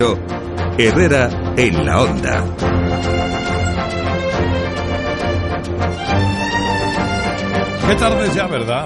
Herrera en la Onda. Qué tarde ya, ¿verdad?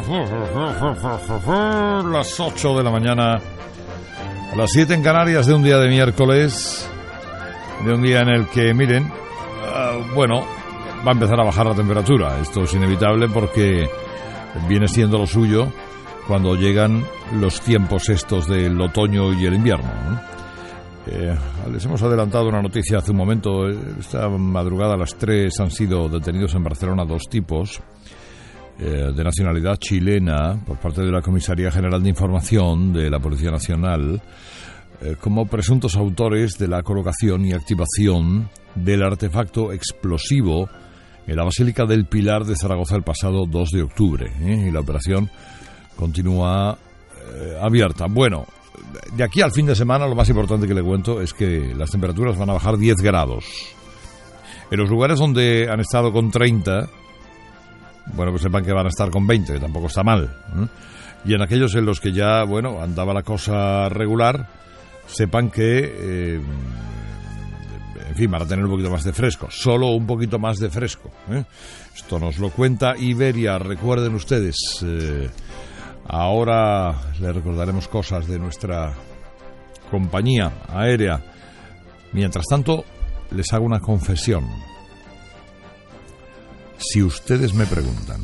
Las 8 de la mañana, las 7 en Canarias, de un día de miércoles, de un día en el que, miren, bueno, va a empezar a bajar la temperatura. Esto es inevitable porque viene siendo lo suyo cuando llegan los tiempos estos del otoño y el invierno, ¿no? Les hemos adelantado una noticia hace un momento. Esta madrugada a las 3 han sido detenidos en Barcelona 2 tipos de nacionalidad chilena por parte de la Comisaría General de Información de la Policía Nacional como presuntos autores de la colocación y activación del artefacto explosivo en la Basílica del Pilar de Zaragoza el pasado 2 de octubre. Y la operación continúa abierta. Bueno, de aquí al fin de semana lo más importante que le cuento es que las temperaturas van a bajar 10 grados. En los lugares donde han estado con 30, bueno, pues sepan que van a estar con 20, que tampoco está mal. Y en aquellos en los que ya, bueno, andaba la cosa regular, sepan que, en fin, van a tener un poquito más de fresco. Solo un poquito más de fresco. Esto nos lo cuenta Iberia. Recuerden ustedes, ahora les recordaremos cosas de nuestra compañía aérea. Mientras tanto, les hago una confesión. Si ustedes me preguntan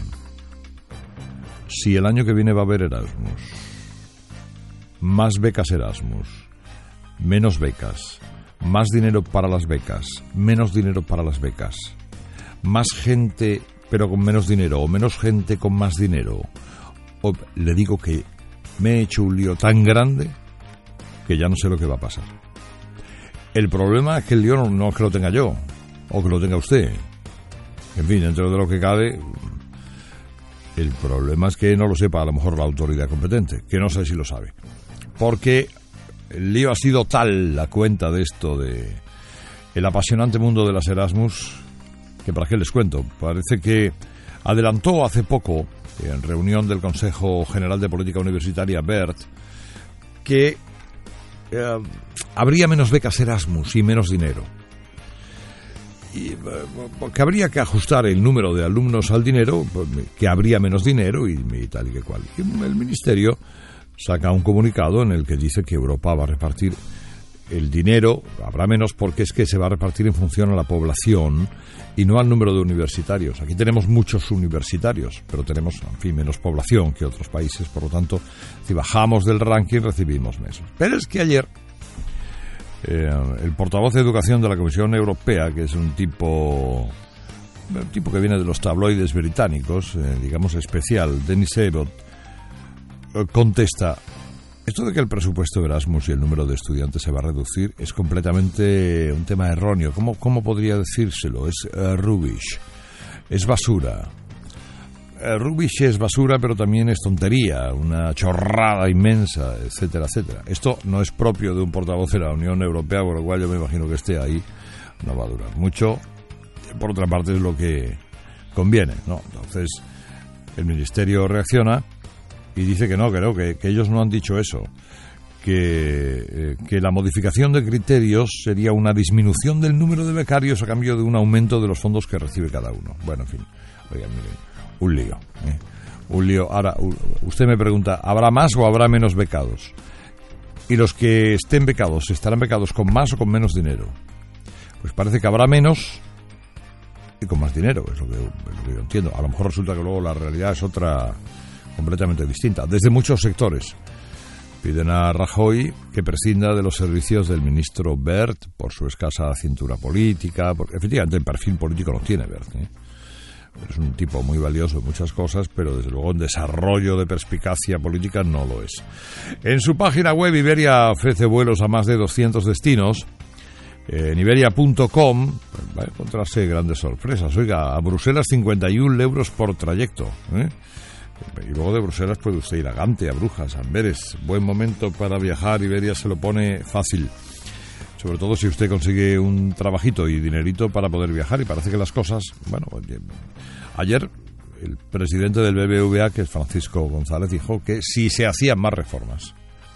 si el año que viene va a haber Erasmus, más becas Erasmus, menos becas, más dinero para las becas, menos dinero para las becas, más gente pero con menos dinero o menos gente con más dinero, le digo que me he hecho un lío tan grande que ya no sé lo que va a pasar. El problema es que el lío no es que lo tenga yo o que lo tenga usted. En fin, dentro de lo que cabe, el problema es que no lo sepa a lo mejor la autoridad competente, que no sé si lo sabe. Porque el lío ha sido tal, la cuenta de esto, de el apasionante mundo de las Erasmus, que para qué les cuento. Parece que adelantó hace poco, en reunión del Consejo General de Política Universitaria, BERT, que habría menos becas Erasmus y menos dinero. Y porque habría que ajustar el número de alumnos al dinero, que habría menos dinero y tal y que cual. Y el Ministerio saca un comunicado en el que dice que Europa va a repartir el dinero, habrá menos porque es que se va a repartir en función a la población y no al número de universitarios. Aquí tenemos muchos universitarios, pero tenemos, en fin, menos población que otros países, por lo tanto, si bajamos del ranking recibimos menos. Pero es que ayer el portavoz de Educación de la Comisión Europea, que es un tipo que viene de los tabloides británicos, digamos especial, Denis Abbott, contesta: esto de que el presupuesto de Erasmus y el número de estudiantes se va a reducir es completamente un tema erróneo. ¿Cómo podría decírselo? Es rubbish, es basura. Rubbish es basura, pero también es tontería, una chorrada inmensa, etcétera, etcétera. Esto no es propio de un portavoz de la Unión Europea, por lo cual yo me imagino que esté ahí no va a durar mucho. Por otra parte, es lo que conviene, ¿no? Entonces, el Ministerio reacciona y dice que no, que ellos no han dicho eso, que la modificación de criterios sería una disminución del número de becarios a cambio de un aumento de los fondos que recibe cada uno. Bueno, en fin, oigan, miren. Un lío. Un lío. Ahora, usted me pregunta, ¿habrá más o habrá menos becados? Y los que estén becados, ¿estarán becados con más o con menos dinero? Pues parece que habrá menos y con más dinero, es lo que yo entiendo. A lo mejor resulta que luego la realidad es otra completamente distinta. Desde muchos sectores piden a Rajoy que prescinda de los servicios del ministro Wert por su escasa cintura política, porque efectivamente el perfil político no tiene Wert, Es un tipo muy valioso en muchas cosas, pero desde luego en desarrollo de perspicacia política no lo es. En su página web, Iberia ofrece vuelos a más de 200 destinos. En iberia.com va a encontrarse grandes sorpresas. Oiga, a Bruselas 51 euros por trayecto. Y luego de Bruselas puede usted ir a Gante, a Brujas, a Amberes. Buen momento para viajar. Iberia se lo pone fácil. Sobre todo si usted consigue un trabajito y dinerito para poder viajar, y parece que las cosas, bueno, ayer el presidente del BBVA, que es Francisco González, dijo que si se hacían más reformas,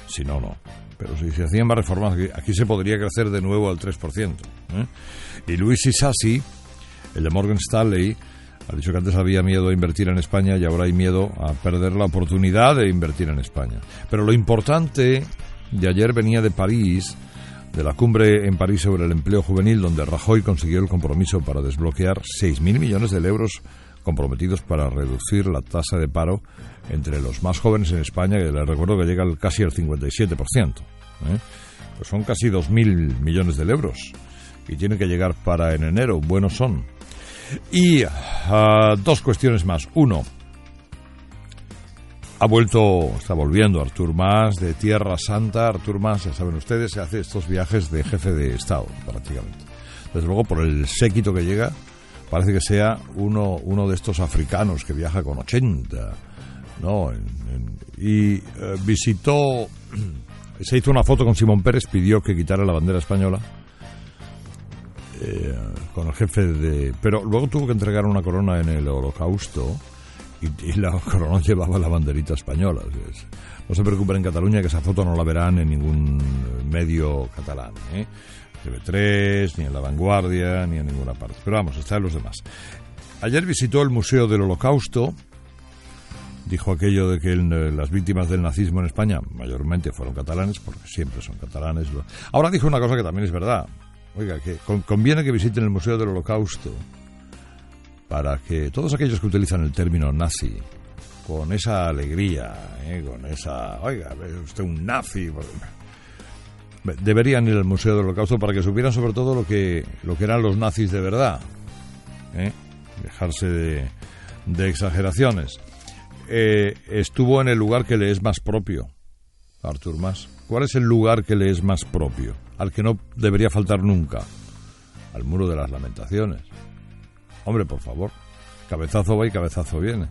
Si no, no. Pero si se hacían más reformas, aquí se podría crecer de nuevo al 3%. Y Luis Sisasi, el de Morgan Stanley, ha dicho que antes había miedo a invertir en España y ahora hay miedo a perder la oportunidad de invertir en España. Pero lo importante, de ayer venía de París, de la cumbre en París sobre el empleo juvenil, donde Rajoy consiguió el compromiso para desbloquear 6.000 millones de euros comprometidos para reducir la tasa de paro entre los más jóvenes en España, que les recuerdo que llega casi al 57%. Pues son casi 2.000 millones de euros y tiene que llegar para en enero. Buenos son. Y dos cuestiones más. Uno, está volviendo Artur Mas de Tierra Santa. Artur Mas, ya saben ustedes, se hace estos viajes de jefe de Estado, prácticamente. Desde luego, por el séquito que llega, parece que sea uno de estos africanos que viaja con 80, ¿no? Visitó, se hizo una foto con Simón Pérez, pidió que quitara la bandera española con el jefe de... Pero luego tuvo que entregar una corona en el Holocausto y la corona llevaba la banderita española. No se preocupen en Cataluña, que esa foto no la verán en ningún medio catalán, TV3, ni en La Vanguardia, ni en ninguna parte. Pero vamos, está en los demás. Ayer visitó el Museo del Holocausto. Dijo aquello de que las víctimas del nazismo en España mayormente fueron catalanes, porque siempre son catalanes. Ahora dijo una cosa que también es verdad. Oiga, que conviene que visiten el Museo del Holocausto para que todos aquellos que utilizan el término nazi con esa alegría, con esa... Oiga, ¿es usted un nazi? Deberían ir al Museo del Holocausto para que supieran sobre todo lo que eran los nazis de verdad. Dejarse de exageraciones. Estuvo en el lugar que le es más propio, Artur Mas. ¿Cuál es el lugar que le es más propio? Al que no debería faltar nunca. Al Muro de las Lamentaciones. Hombre, por favor. Cabezazo va y cabezazo viene.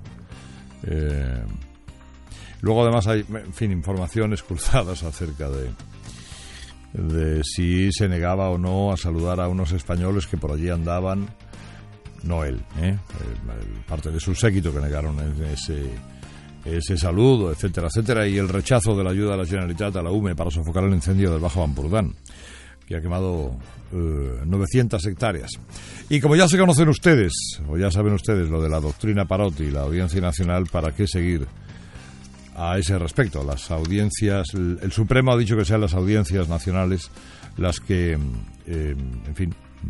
Luego además hay, en fin, informaciones cruzadas acerca de si se negaba o no a saludar a unos españoles que por allí andaban. No él, parte de su séquito que negaron ese saludo, etcétera, etcétera, y el rechazo de la ayuda de la Generalitat a la UME para sofocar el incendio del Bajo Ampurdán, que ha quemado 900 hectáreas. Y como ya se conocen ustedes, o ya saben ustedes lo de la doctrina Parot y la Audiencia Nacional, ¿para qué seguir a ese respecto? Las audiencias, el Supremo ha dicho que sean las audiencias nacionales las que, en fin,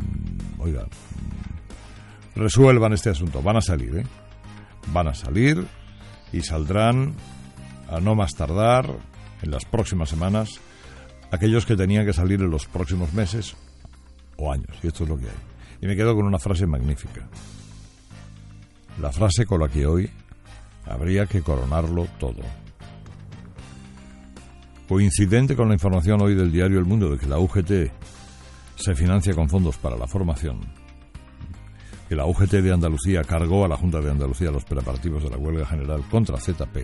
resuelvan este asunto. Van a salir, van a salir y saldrán a no más tardar en las próximas semanas aquellos que tenían que salir en los próximos meses o años, y esto es lo que hay. Y me quedo con una frase magnífica, la frase con la que hoy habría que coronarlo todo. Coincidente con la información hoy del diario El Mundo de que la UGT se financia con fondos para la formación, que la UGT de Andalucía cargó a la Junta de Andalucía los preparativos de la huelga general contra ZP.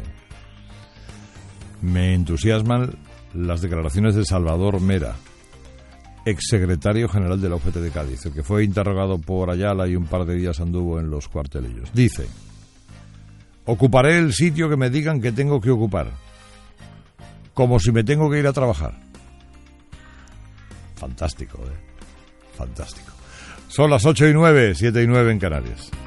Me entusiasman las declaraciones de Salvador Mera, exsecretario general de la UGT de Cádiz, el que fue interrogado por Ayala y un par de días anduvo en los cuartelillos. Dice: ocuparé el sitio que me digan que tengo que ocupar, como si me tengo que ir a trabajar. Fantástico, fantástico. Son las 8:09, 7:09 en Canarias.